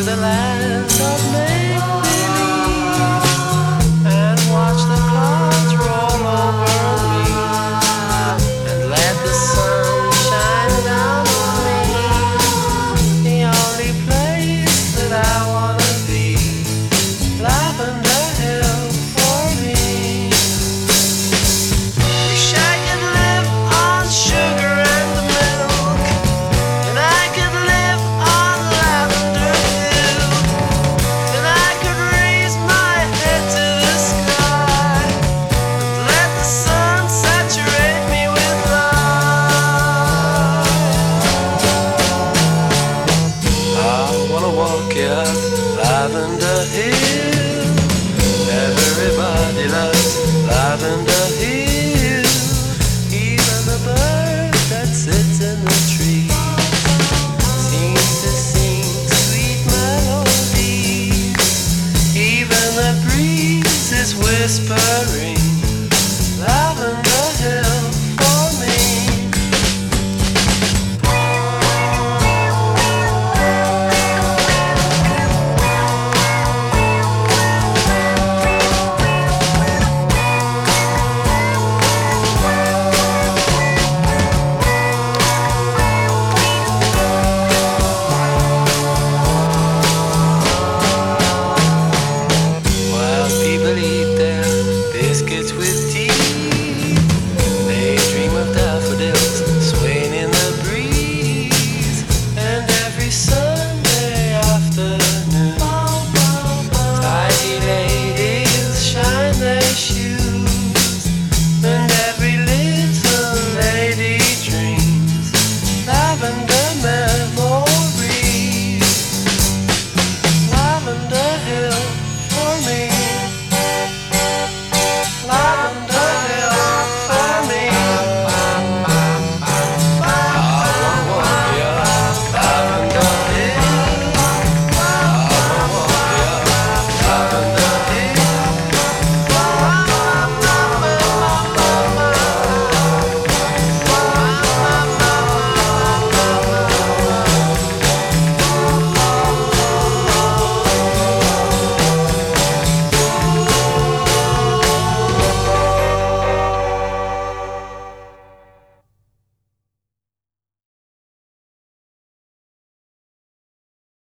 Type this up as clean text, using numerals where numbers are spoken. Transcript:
the land of make-believe and watch the clouds roll over me and let the sun shine down on me. The only place that I wanna be, Lavender Hill for me. Wish I could live on sugar and milk, and I could live on Lavender Hill, and I could raise my head to the sky and let the sun saturate me with light. I wanna walk up Lavender Hill. Everybody loves Lavender Hill. Even the bird that sits in the tree seems to sing sweet melodies. Even the breezes whisper